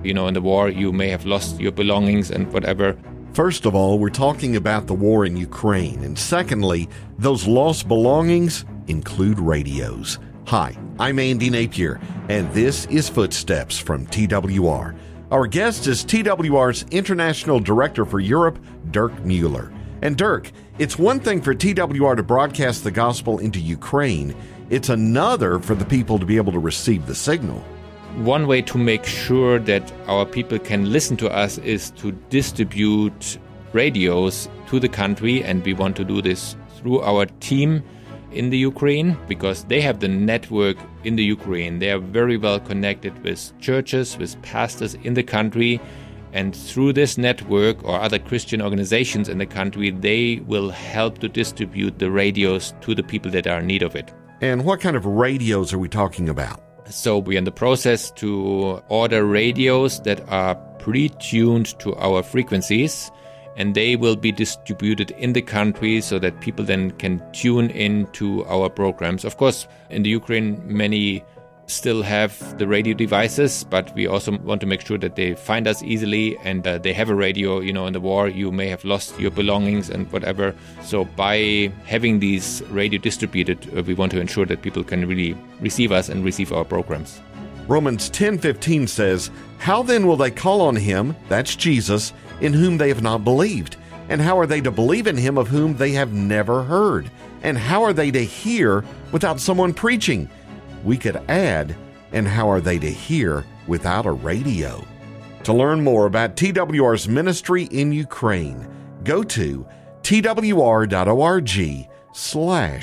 in the war, you may have lost your belongings and whatever. First of all, we're talking about the war in Ukraine. And secondly, those lost belongings include radios. Hi, I'm Andy Napier, and this is Footsteps from TWR. Our guest is TWR's International Director for Europe, Dirk Mueller. And Dirk, it's one thing for TWR to broadcast the gospel into Ukraine. It's another for the people to be able to receive the signal. One way to make sure that our people can listen to us is to distribute radios to the country, and we want to do this through our team in the Ukraine because they have the network in the Ukraine. They are very well connected with churches, with pastors in the country, and through this network or other Christian organizations in the country, they will help to distribute the radios to the people that are in need of it. And what kind of radios are we talking about? So we're in the process to order radios that are pre-tuned to our frequencies, and they will be distributed in the country so that people then can tune into our programs. Of course, in the Ukraine, many still have the radio devices, but we also want to make sure that they find us easily and they have a radio. In the war, you may have lost your belongings and whatever. So by having these radio distributed, we want to ensure that people can really receive us and receive our programs. Romans 10:15 says, "How then will they call on him," that's Jesus, "in whom they have not believed? And how are they to believe in him of whom they have never heard? And how are they to hear without someone preaching?" We could add, and how are they to hear without a radio? To learn more about TWR's ministry in Ukraine, go to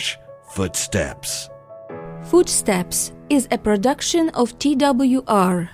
twr.org/footsteps. Footsteps is a production of TWR.